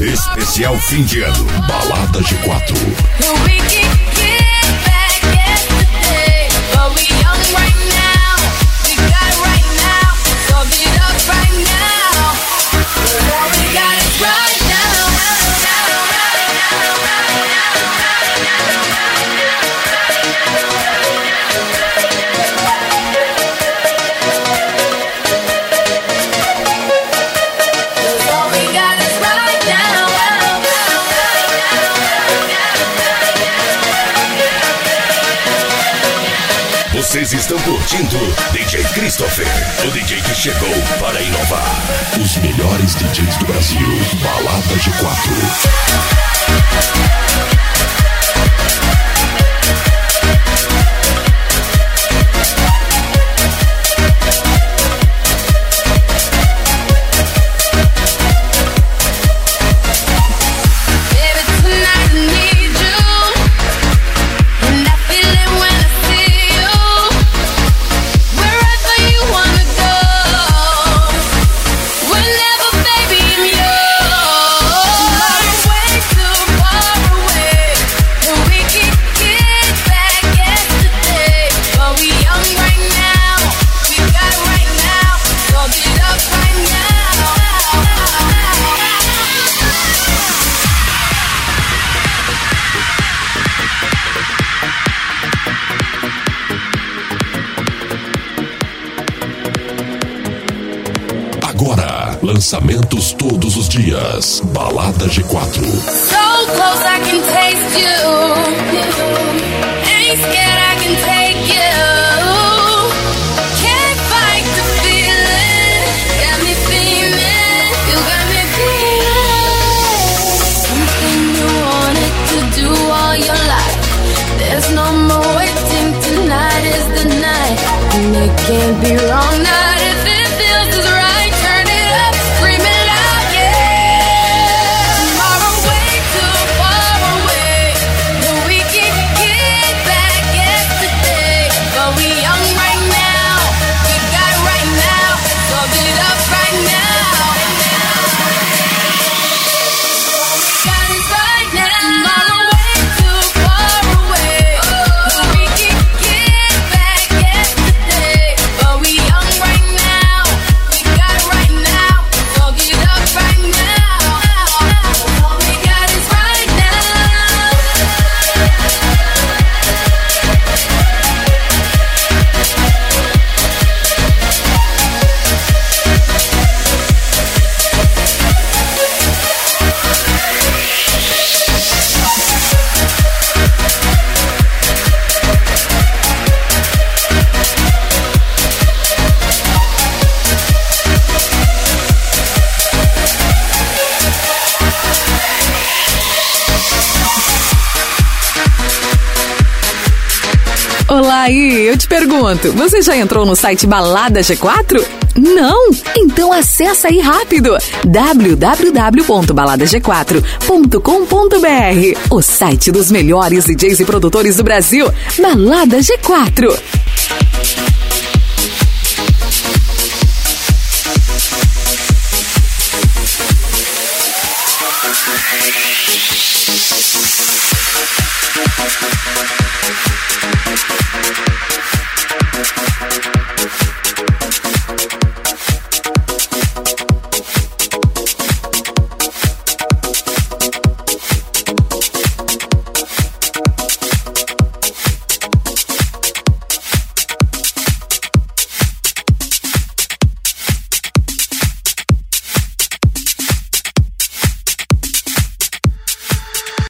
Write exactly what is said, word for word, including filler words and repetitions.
Especial fim de ano. Balada G quatro. Vocês estão curtindo D J Christopher, o D J que chegou para inovar. Os melhores D Js do Brasil. Balada G quatro. Agora, lançamentos todos os dias. Balada G quatro. So close I can taste you. Ain't scared I can take you. Can't fight the feeling. Got me feeling. You got me feeling. Something you wanted to do all your life. There's no more waiting. Tonight is the night. And it can't be wrong. Not if it feels as right. Olá aí, eu te pergunto, você já entrou no site Balada G quatro? Não? Então acessa aí rápido, w w w ponto balada g quatro ponto com ponto b r, o site dos melhores D Js e produtores do Brasil. Balada G quatro. We'll be right back.